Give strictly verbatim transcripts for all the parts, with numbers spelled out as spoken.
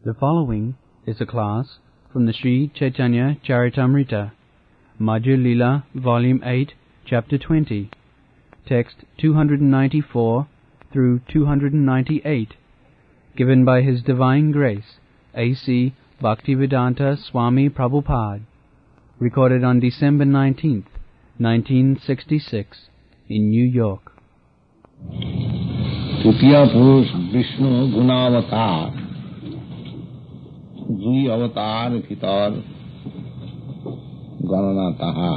The following is a class from the Sri Chaitanya Charitamrita, Madhya Lila, Volume eight, Chapter twenty, Text two hundred ninety-four through two hundred ninety-eight, given by His Divine Grace, A C Bhaktivedanta Swami Prabhupada, recorded on December nineteenth, nineteen sixty-six, in New York. तृतीय पुरुष विष्णु गुणावतार दुई अवतार भीतर गणना ताहा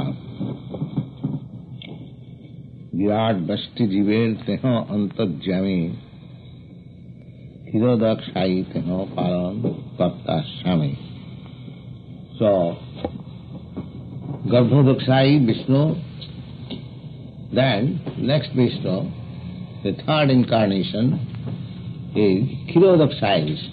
विराट बष्टि जीवेर तेह अंतर्जामी क्षीरोदक्षायी तेह पालन कर्ता स्वामी. So गर्भोदक्षायी Vishnu, then next Vishnu, the third incarnation is Kshirodakshaya Vishnu.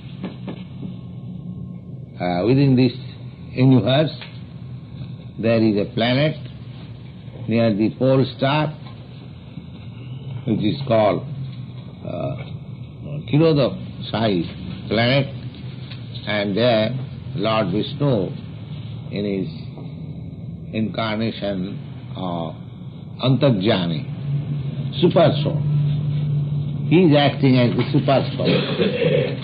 Uh, within this universe there is a planet near the pole star which is called uh, Kshirodakshaya planet, and there Lord Vishnu in his incarnation of Antarjami, super soul. He is acting as the super soul.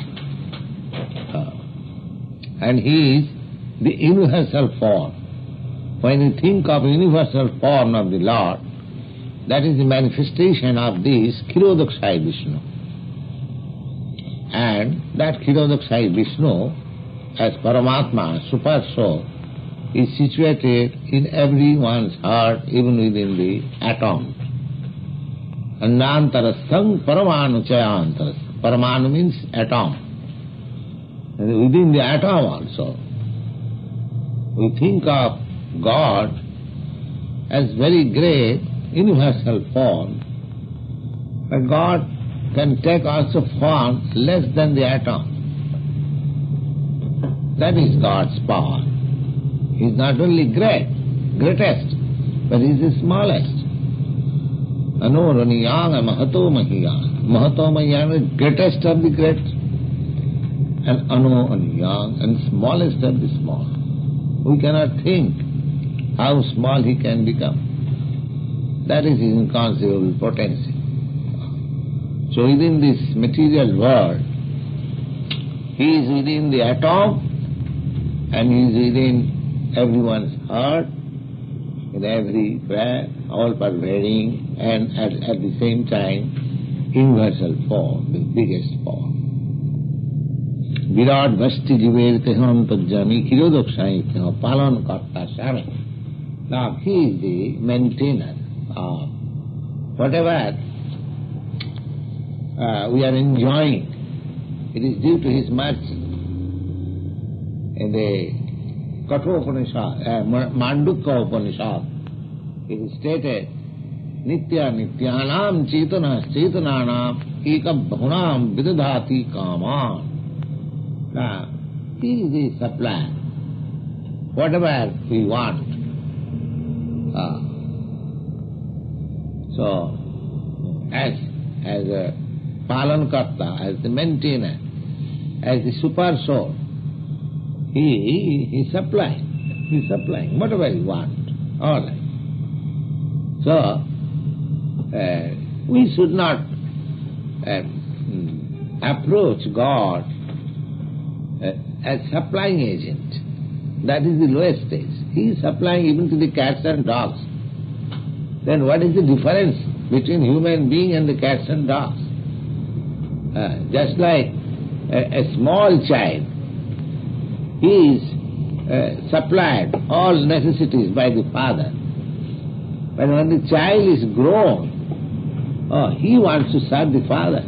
uh, and he is the universal form. When you think of universal form of the Lord, that is the manifestation of this Kshirodakshaya Vishnu. And that Kshirodakshaya Vishnu, as Paramatma, super soul, is situated in everyone's heart, even within the atom. Annantarastham paramanu chayantarastham. Paramanu means atom. And within the atom also, we think of God as very great universal form, but God can take also form less than the atom. That is God's power. He is not only great, greatest, but he is the smallest. Anoraniyanga mahato mahiyang. Mahato mahiyang is greatest of the great, and anoraniyang, and smallest of the small. We cannot think how small he can become. That is his inconceivable potency. So within this material world, he is within the atom, and he is within everyone's heart, in everywhere, all pervading, and at, at the same time, universal form, the biggest form. Virat Bhasti Jiver Teham Tajjami Kshirodakshaya Teham Palan Karta Swami. Now he is the maintainer of whatever uh, we are enjoying. It is due to his mercy. In the Kathopanishad, uh, Mandukya Upanishad, it is stated, Nitya Nityanam Chetana Chetananam Ekam Bhunam Vidadhati Kaman. Now, he is the supplier. Whatever we want. Uh, so, as, as a Palankarta, as the maintainer, as the super soul, he, he is supplying. He is supplying whatever you want. All right. So, uh, we should not uh, approach God uh, as supplying agent. That is the lowest stage. He is supplying even to the cats and dogs. Then what is the difference between human being and the cats and dogs? Uh, just like a, a small child, he is uh, supplied all necessities by the father. But when the child is grown, oh, he wants to serve the father.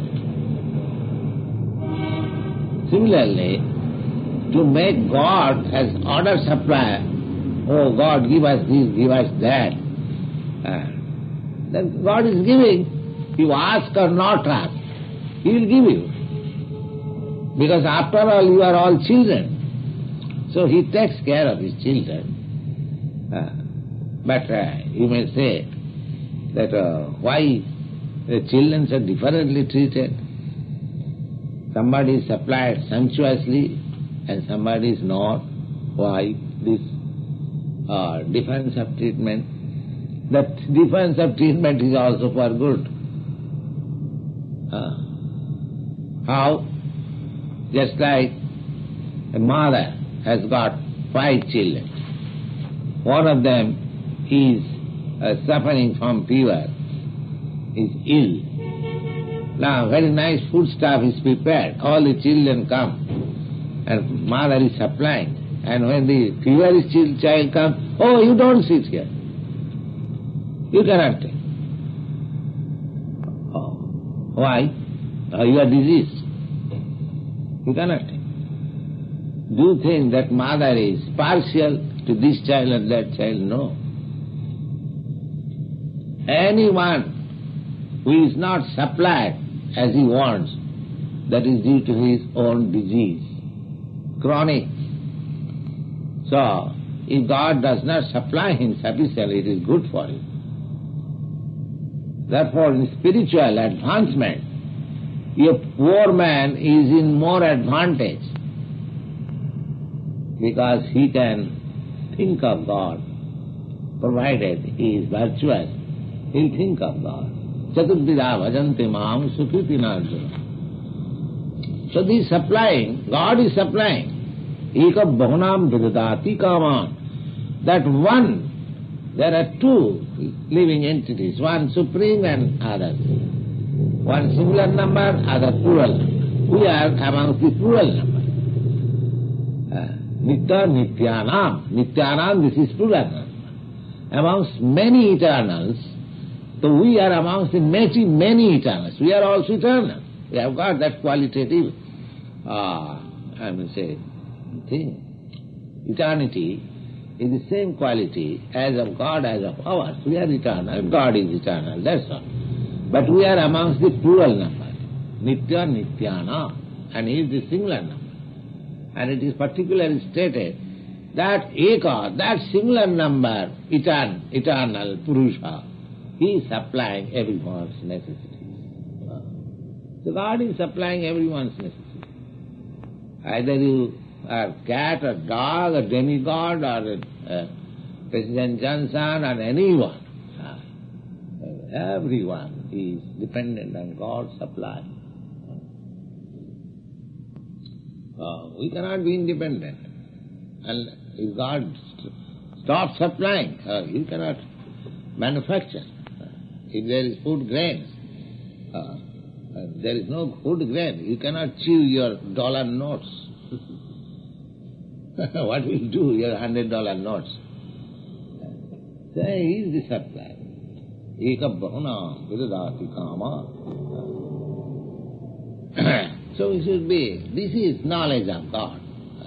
Similarly, to make God as order supplier, oh God, give us this, give us that, uh, then God is giving. You ask or not ask, He will give you. Because after all, you are all children. So He takes care of His children. Uh, but uh, you may say that uh, why the children are differently treated? somebody is supplied sumptuously and somebody is not. Why this uh, difference of treatment? That difference of treatment is also for good. Uh, how? Just like a mother has got five children. One of them is uh, suffering from fever, is ill. Now very nice foodstuff is prepared. All the children come and mother is supplying. And when the feverish child comes, oh, you don't sit here. You cannot take. Oh. Why? Oh, you are diseased. You cannot take. Do you think that mother is partial to this child or that child? No. Anyone who is not supplied as he wants, that is due to his own disease, chronic. So, if God does not supply him sufficiently, it is good for him. Therefore, in spiritual advancement, a poor man is in more advantage because he can think of God, provided he is virtuous, he'll think of God. Chaturdhida bhajante mam sukriti narjuna. So this supplying, God is supplying. Eka bahunam vidadati kaman. That one, there are two living entities, one supreme and others. One singular number, other plural. We are amongst the plural number. Uh, Nitya Nityanam. Nityanam, this is plural number. Amongst many eternals, so we are amongst the many, many eternals. We are also eternal. We have got that qualitative, uh, I will say, thing. Eternity is the same quality as of God as of ours. We are eternal, God is eternal, that's all. But we are amongst the plural number. Nitya Nityana. And he is the singular number. And it is particularly stated that Eka, that singular number, eternal, eternal Purusha, he is supplying everyone's necessities. So God is supplying everyone's necessities. Either you are cat or dog or demigod or uh, President Johnson or anyone. Uh, everyone is dependent on God's supply. Uh, we cannot be independent. And if God st- stops supplying, uh, you cannot manufacture. Uh, if there is food grains, uh, uh, there is no food grain, you cannot chew your dollar notes. What will you do, your hundred dollar notes? There is the supply. Eka bahuna vidadati kama. So we should be, this is knowledge of God.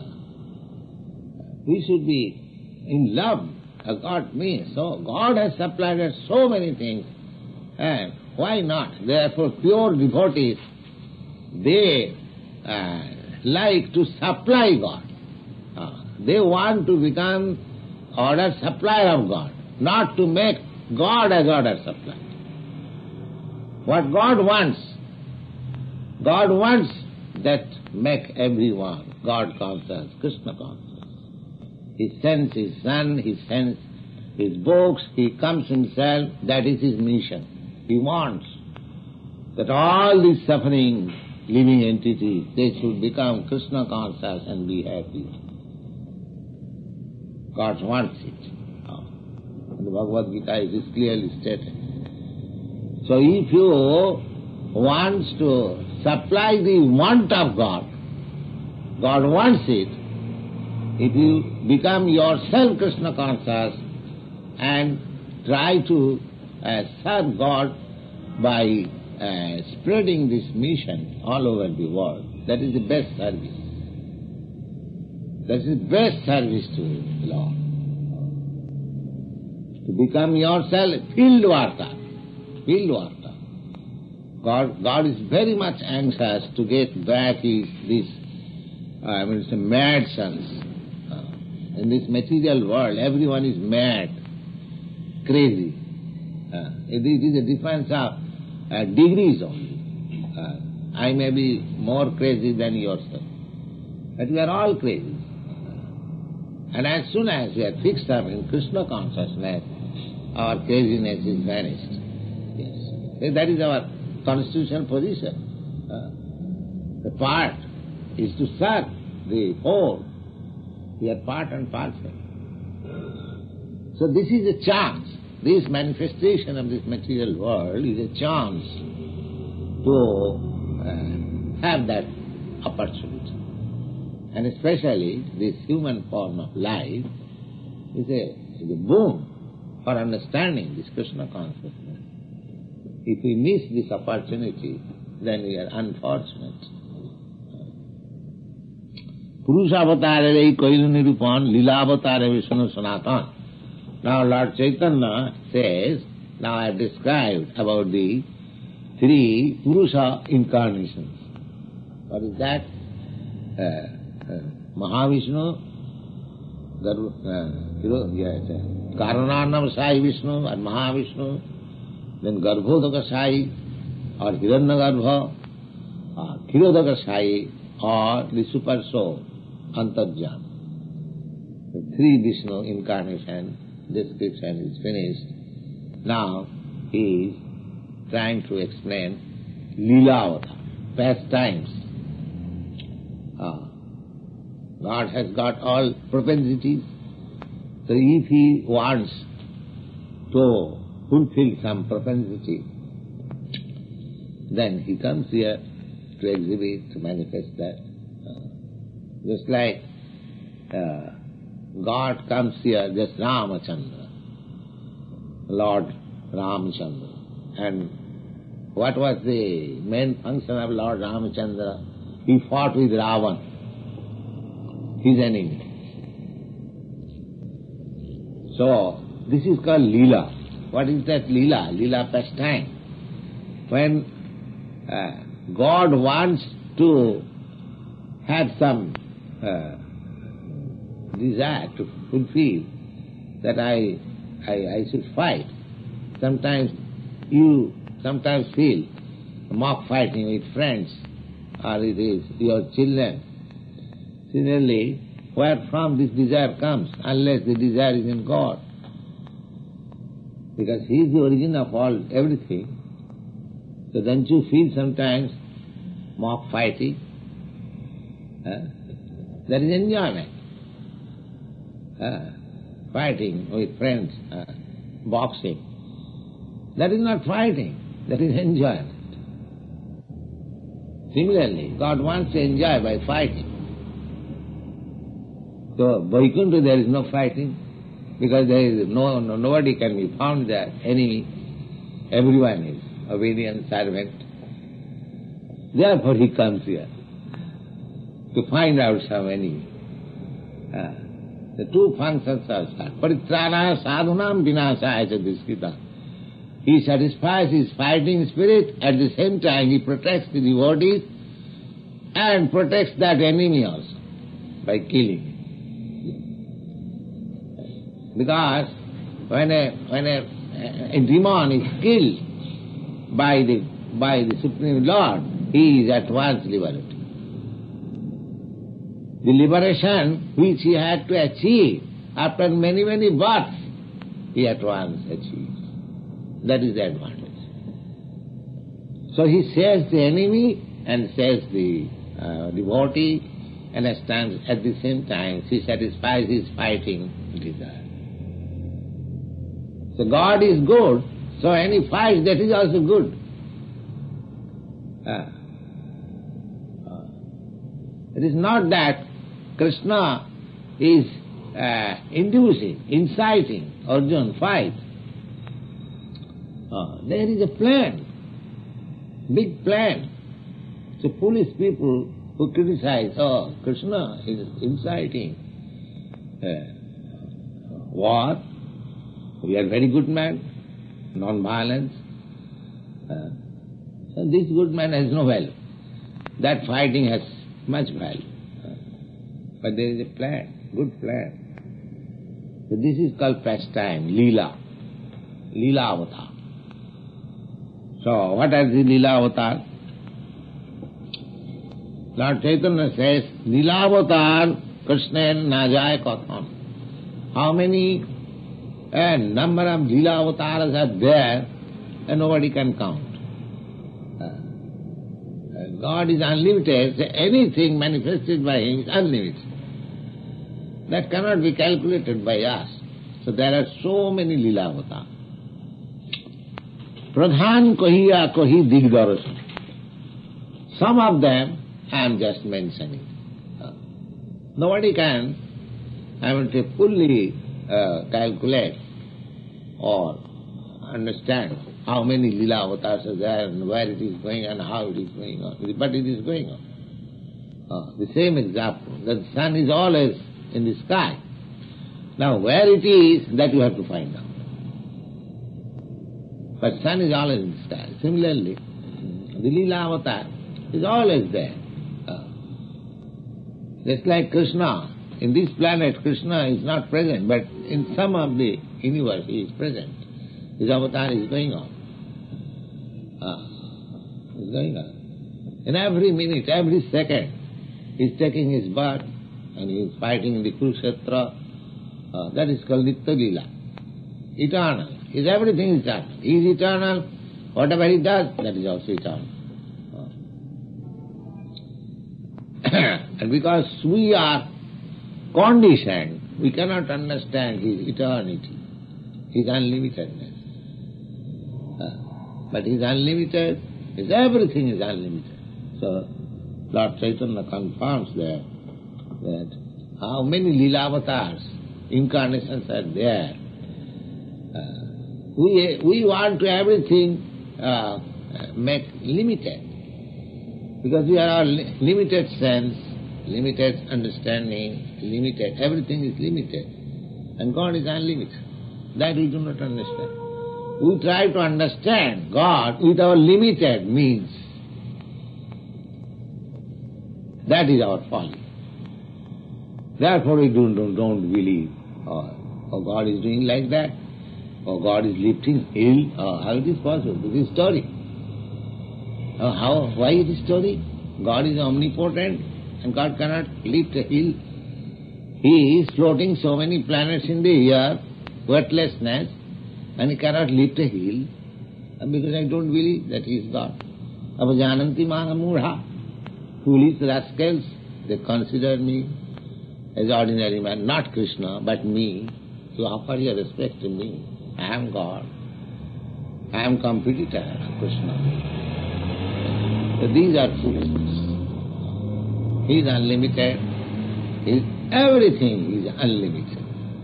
We should be in love of God means. So God has supplied us so many things, and why not? Therefore pure devotees, they uh, like to supply God. Uh, they want to become order supplier of God, not to make God as order supplier. What God wants, God wants that make everyone God conscious, Krishna conscious. He sends his son, he sends his books, he comes himself, that is his mission. He wants that all these suffering living entities, they should become Krishna conscious and be happy. God wants it. In the Bhagavad Gita it is clearly stated. So if you want to supply the want of God, God wants it, if you become yourself Krishna conscious and try to uh, serve God by uh, spreading this mission all over the world, that is the best service. That is the best service to the Lord. To become yourself field worker, field worker. God, God is very much anxious to get back his, this, uh, I mean, it's a mad sons. Uh, in this material world, everyone is mad, crazy. Uh, it is a difference of uh, degrees only. Uh, I may be more crazy than yourself, but we are all crazy. And as soon as we are fixed up in Krishna consciousness, our craziness is vanished. Yes. That is our constitutional position. Uh, the part is to serve the whole. We are part and parcel. So this is a chance. This manifestation of this material world is a chance to uh, have that opportunity. And especially this human form of life is a, is a boon for understanding this Krishna consciousness. If we miss this opportunity, then we are unfortunate. Purusha avatare koilu nirupan, lila avatare Vishnu Sanatan. Now Lord Chaitanya says, now I have described about the three Purusha incarnations. What is that? Uh, uh, Mahavishnu, Garu, uh, yes, Karanarnam Sai Vishnu and Mahavishnu, then Garbhodaka Sai or Hiranyagarbha, or Kshirodaka Sai or the Super Soul, Antarjam. The three Vishnu incarnations. Description is finished. Now he is trying to explain Leela-avata, pastimes. Ah. God has got all propensities. So if he wants to fulfill some propensity, then he comes here to exhibit, to manifest that. Uh, just like uh, God comes here, just Ramachandra, Lord Ramachandra. And what was the main function of Lord Ramachandra? He fought with Ravan, his enemy. So, this is called Leela. What is that Leela? Leela pastime. When uh, God wants to have some uh, desire to fulfill, that I, I, I should fight. Sometimes you sometimes feel mock fighting with friends, or it is your children. Similarly, where from this desire comes, unless the desire is in God? Because He is the origin of all everything. So don't you feel sometimes mock fighting? Huh? That is enjoyment. Uh, fighting with friends, uh, boxing. That is not fighting, that is enjoyment. Similarly, God wants to enjoy by fighting. So, Vaikuntha there is no fighting, because there is no, no nobody can be found there, enemy. Everyone is obedient servant. Therefore he comes here, to find out some enemy. Uh, The two functions are Paritrana sadhunam vinasaya diskita. He satisfies his fighting spirit, at the same time he protects the devotees and protects that enemy also by killing him. Because when a when a, a demon is killed by the by the Supreme Lord, he is at once liberated. The liberation which he had to achieve after many, many births, he at once achieved. That is the advantage. So he saves the enemy and saves the uh, devotee, and at, times, at the same time he satisfies his fighting desire. So God is good, so any fight, that is also good. Uh, uh, it is not that Krishna is uh, inducing, inciting Arjuna fight. Uh, there is a plan, big plan. So foolish people who criticize, oh, Krishna is inciting uh, war. We are very good man, non-violence. Uh, so this good man has no value. That fighting has much value. Uh, but there is a plan, good plan. So this is called pastime, Leela, Leela avatar. So what are the Leela avatar? Lord Chaitanya says, Lilavatar Krishna Najaya Katham. How many a number of Leela avatars are there and nobody can count. Uh, God is unlimited, so anything manifested by Him is unlimited. That cannot be calculated by us. So there are so many Leela avatars. Pradhan kohiya kohi digdarasana. Some of them I am just mentioning. Uh, nobody can, I will say, fully uh, calculate or understand how many Leela avatars are there and where it is going and how it is going on. But it is going on. Uh, the same example, the sun is always in the sky. Now where it is, that you have to find out. But sun is always in the sky. Similarly, the Leela avatar is always there. Uh, just like Krishna, in this planet Krishna is not present, but in some of the universe he is present. His avatar is going on. Ah, is going on. In every minute, every second, he is taking his birth and he is fighting in the Kurukshetra. Uh, that is called Nitya Leela. Eternal. Is everything is eternal. He is eternal. Whatever he does, that is also eternal. Uh. And because we are conditioned, we cannot understand his eternity, his unlimitedness. Uh, but his unlimited, his everything is unlimited. So Lord Chaitanya confirms there that how many Leela avatars, incarnations are there. Uh, we, we want to everything uh, make limited. Because we are all li- limited sense, limited understanding, limited, everything is limited. And God is unlimited. That we do not understand. We try to understand God with our limited means. That is our folly. Therefore we don't, don't, don't believe, oh, oh, God is doing like that, or God is lifting hill, oh, how it is possible? This is story. Oh, how, why is this story? God is omnipotent and God cannot lift a hill. He is floating so many planets in the air, weightlessness, and he cannot lift a hill. And because I don't believe that he is God. Avajananti mahamurha. Foolish rascals, they consider me as ordinary man, not Krishna, but me. You offer your respect to me. I am God. I am competitor of Krishna. So these are fools. He is unlimited. He is everything is unlimited.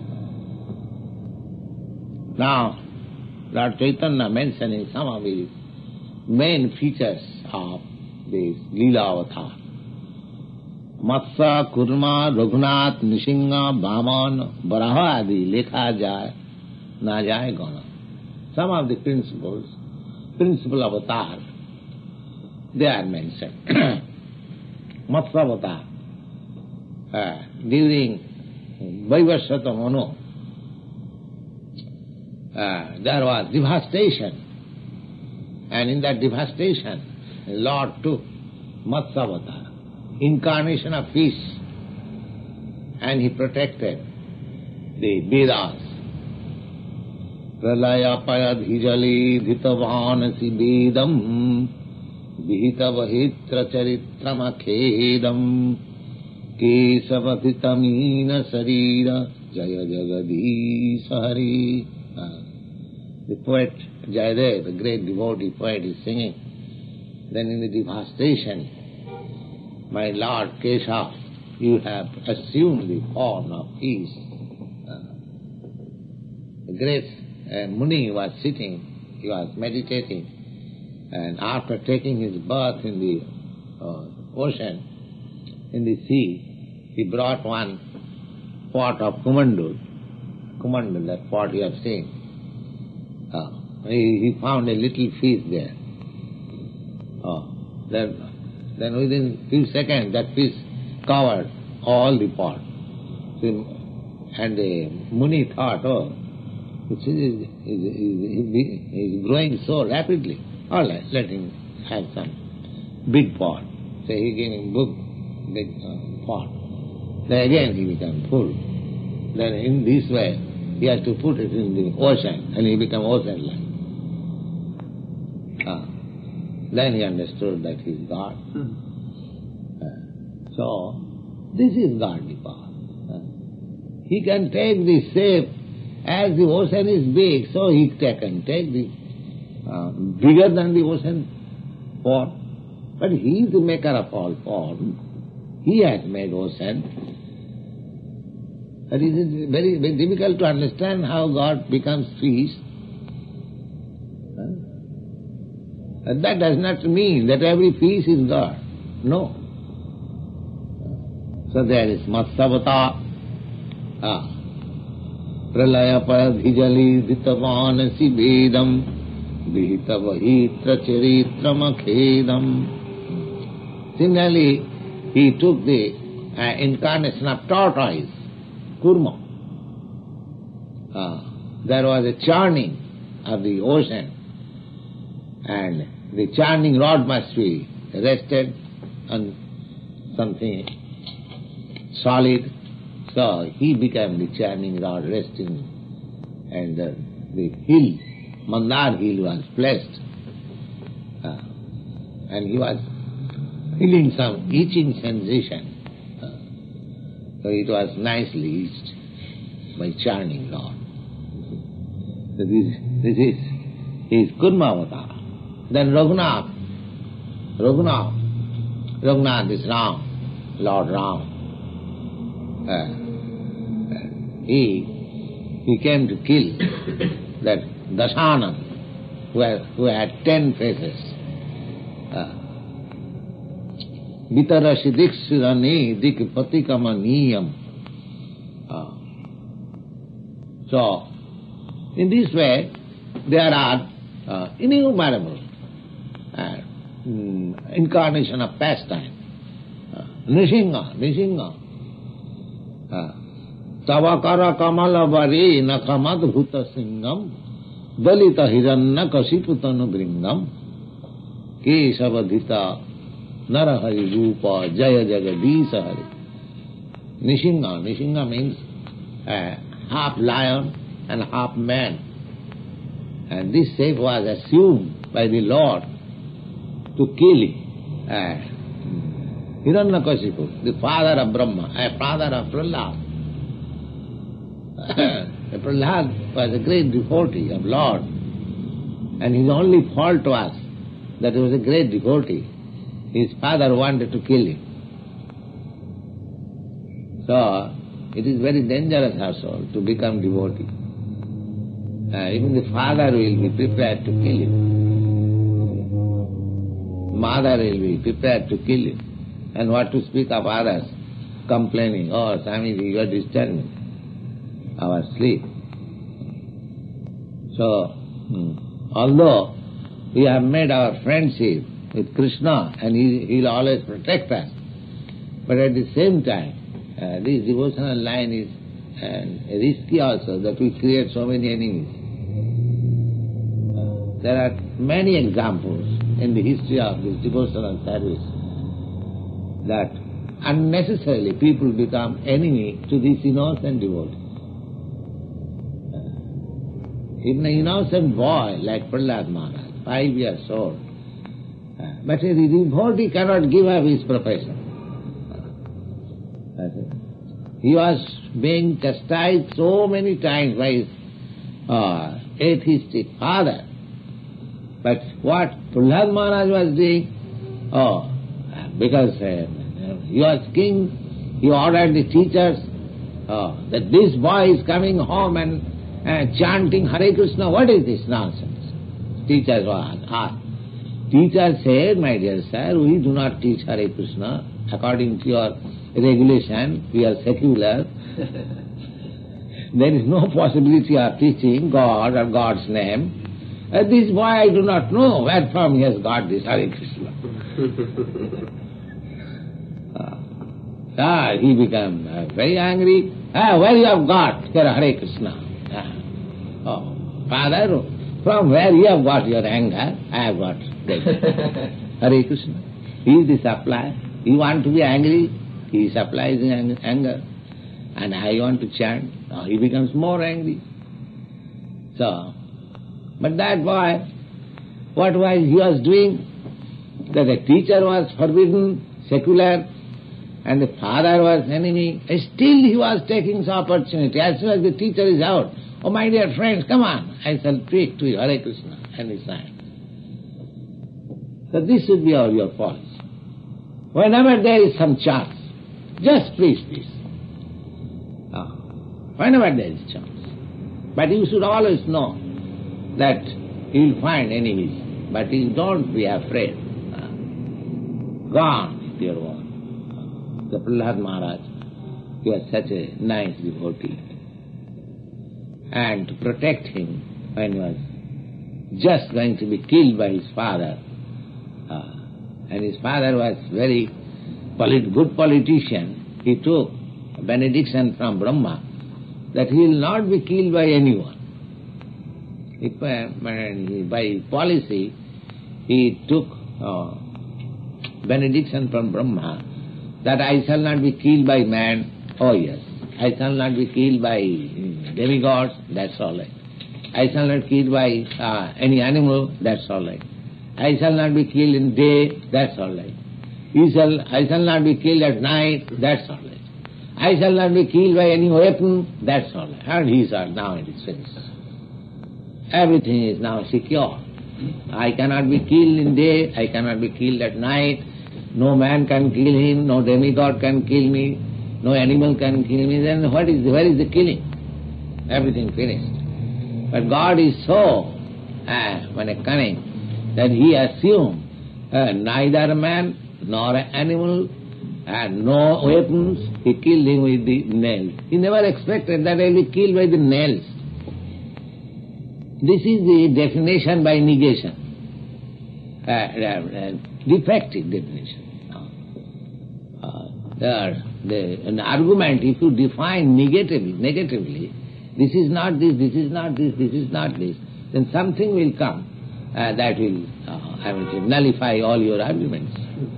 Now, Lord Chaitanya mentioning some of the main features of this Leela avatar. Matsya, Kurma, Raghunath, Nishinga, Vaman, Varaha adi lekha jai, na jai gana. Some of the principles, principal avatar, they are mentioned. Matsya avatar. Uh, during Vaivasvata Mano, uh, there was devastation. And in that devastation, the Lord took Matsya avatar, incarnation of peace, and he protected the Vedas. Pralaya payadhijali dhitavanasi vedam vihitavahitra charitramakhedam kesavatitamina sarira jaya jagadisa hari. The poet Jayadev, the great devotee poet, is singing. Then in the devastation, my Lord Keshav, you have assumed the form of peace. Uh, the great uh, Muni was sitting, he was meditating, and after taking his bath in the uh, ocean, in the sea, he brought one pot of kumandul. Kumandul, that pot you have seen. Uh, he, he found a little fish there. Uh, then, then within few seconds, that fish covered all the pot. So, and the Muni thought, oh, this is, is, is, is growing so rapidly. All right, let him have some big pot. So he gave him book, big uh, pot. Then again he becomes full. Then in this way, he has to put it in the ocean, and he becomes ocean-like. Uh, then he understood that he is God. Hmm. Uh, so, this is godly power. Uh, he can take the shape, as the ocean is big, so he can take the uh, bigger than the ocean form. But he is the maker of all form. He has made ocean. But it is very, very difficult to understand how God becomes fish. Huh? And that does not mean that every fish is God. No. So there is Matsyavata, ah, Pralaya Paradhijali Dhitavanasi Vedam Vihitavahitra Charitramakhedam. Similarly, he took the uh, incarnation of tortoise, Kurma. Uh, there was a churning of the ocean, and the churning rod must be rested on something solid. So he became the churning rod resting, and uh, the hill, Mandar hill, was blessed. Uh, and he was feeling some itching sensation. So it was nicely itched by churning rod. So this, this is his Kurmavata. Then Raghunath, Raghunath, Raghunath is Ram, Lord Ram. Uh, he, he came to kill that Dasanan, who had, who had ten faces. Uh, Vitarasi dikshirani dikpatikamaniyam. So, in this way, there are uh, innumerable uh, mm, incarnation of pastime. Uh, Nishinga, Nishinga. Tavakara kamala vari nakamad bhuta singham dalita hiranna kasiputanu bringam kesavadhita Narahari Rupa Jaya Jagadisa Hari. Nishinga. Nishinga means uh, half lion and half man. And this shape was assumed by the Lord to kill uh, Hiranyakashipu, the father of Brahma, a father of Prahlad. Prahlad was a great devotee of Lord, and his only fault was that he was a great devotee. His father wanted to kill him. So, it is very dangerous also to become devotee. Uh, even the father will be prepared to kill him. Mother will be prepared to kill him. And what to speak of others, complaining, oh, Swamiji, you are disturbing our sleep. So, hmm, although we have made our friendship with Krishna, and he he will always protect us. But at the same time, uh, this devotional line is uh, risky also, that we create so many enemies. Uh, there are many examples in the history of this devotional service that unnecessarily people become enemy to this innocent devotee. Uh, even an innocent boy like Prahlad Maharaj, five years old, but a devotee cannot give up his profession. He was being chastised so many times by his uh, atheistic father. But what Prahlad Maharaj was doing, oh, because uh, he was king, he ordered the teachers oh, that this boy is coming home and uh, chanting Hare Krishna. What is this nonsense? Teachers were asked. Teacher said, my dear sir, we do not teach Hare Krishna. According to your regulation, we are secular. There is no possibility of teaching God or God's name. Uh, this boy, I do not know where from he has got this Hare Krishna. uh, ah, he became uh, very angry. Ah, where you have got here Hare Krishna? Ah. Oh, Father, from where you have got your anger, I have got this. Hare Krishna. He is the supplier. You want to be angry? he supplies ang- anger, and I want to chant, now he becomes more angry. So, but that boy, what was he was doing? That the teacher was forbidden, secular, and the father was enemy. Still he was taking this opportunity. As soon as the teacher is out, oh my dear friends, come on, I shall preach to you, Hare Krishna, and he sang. So this should be our your policy. Whenever there is some chance, just preach this. Ah, whenever there is chance. But you should always know that you will find enemies, but you don't be afraid. Ah, gone with your own. The Prahlad Maharaj, he was such a nice devotee. And to protect him when he was just going to be killed by his father, uh, and his father was very polit- good politician, he took a benediction from Brahma that he will not be killed by anyone. If, uh, by policy, he took uh, benediction from Brahma that I shall not be killed by man, oh yes. I shall not be killed by demigods, that's all right. I shall not be killed by uh, any animal, that's all right. I shall not be killed in day, that's all right. You shall, I shall not be killed at night, that's all right. I shall not be killed by any weapon, that's all right. And he said, now it is finished. Everything is now secure. I cannot be killed in day, I cannot be killed at night. No man can kill him, no demigod can kill me, no animal can kill me. Then what is, where is the killing? Everything finished. But God is so uh, when a cunning that he assumed uh, neither man nor animal and no weapons. He killed him with the nails. He never expected that I will be killed by the nails. This is the definition by negation, uh, uh, uh, defective definition. Uh, the, the, an argument, if you define negatively, negatively, this is not this, this is not this, this is not this, then something will come uh, that will, uh, I will say, nullify all your arguments.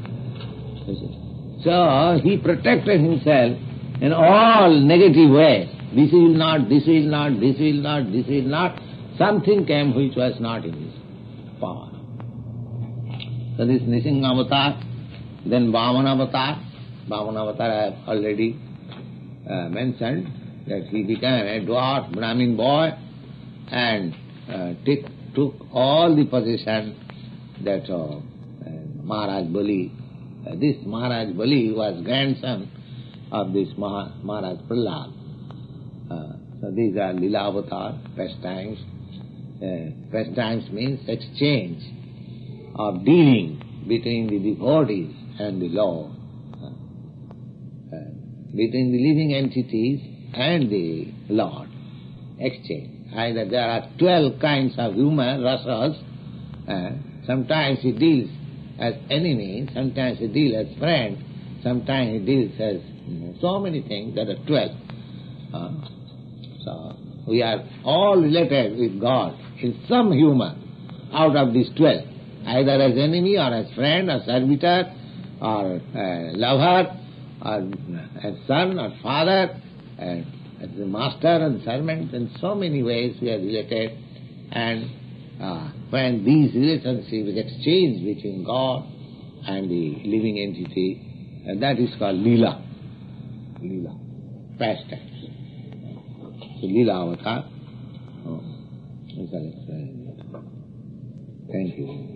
So he protected himself in all negative ways. This will not, this will not, this will not, this will not. Something came which was not in his power. So this Nisingha avatar, then Vamana avatar. Vamana avatar I have already uh, mentioned that he became a dwarf Brahmin boy and uh, took, took all the possession that uh, uh, Maharaj Bali. Uh, this Maharaj Bali was grandson of this Maha, Maharaj Prahlad. Uh, so these are Lila avatar, pastimes. Uh, pastimes means exchange of dealing between the devotees and the Lord, uh, uh, between the living entities and the Lord. Exchange. Either there are twelve kinds of human rasas. Uh, sometimes he deals as enemy, sometimes he deals as friend, sometimes he deals as you know, so many things. There are twelve. Uh, so we are all related with God in some human out of these twelve, either as enemy or as friend or servitor or uh, lover or as son or father, and as the master and servant. In so many ways we are related, and uh, when these relationships exchange between God and the living entity, uh, that is called Leela. Leela, pastimes. So Leela avatar. Oh, thank you.